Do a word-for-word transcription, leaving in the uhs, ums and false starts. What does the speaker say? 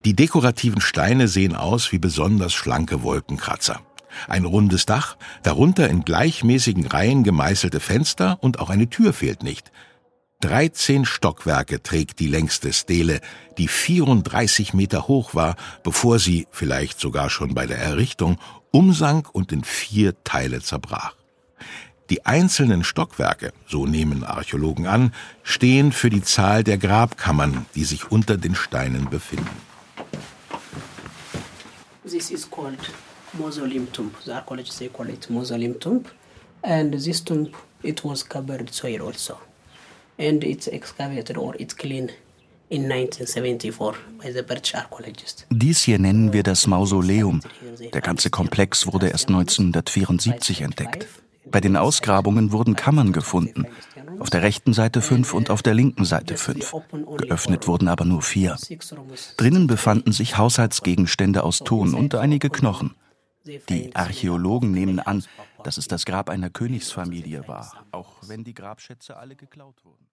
Die dekorativen Steine sehen aus wie besonders schlanke Wolkenkratzer. Ein rundes Dach, darunter in gleichmäßigen Reihen gemeißelte Fenster und auch eine Tür fehlt nicht. dreizehn Stockwerke trägt die längste Stele, die vierunddreißig Meter hoch war, bevor sie, vielleicht sogar schon bei der Errichtung, umsank und in vier Teile zerbrach. Die einzelnen Stockwerke, so nehmen Archäologen an, stehen für die Zahl der Grabkammern, die sich unter den Steinen befinden. This is called mausoleum tomb. The archaeologists they call it mausoleum tomb, and this tomb it was covered soil also, and it's excavated or it's cleaned in nineteen seventy-four by the British archaeologist. Dies hier nennen wir das Mausoleum. Der ganze Komplex wurde erst neunzehnhundertvierundsiebzig entdeckt. Bei den Ausgrabungen wurden Kammern gefunden. Auf der rechten Seite fünf und auf der linken Seite fünf. Geöffnet wurden aber nur vier. Drinnen befanden sich Haushaltsgegenstände aus Ton und einige Knochen. Die Archäologen nehmen an, dass es das Grab einer Königsfamilie war, auch wenn die Grabschätze alle geklaut wurden.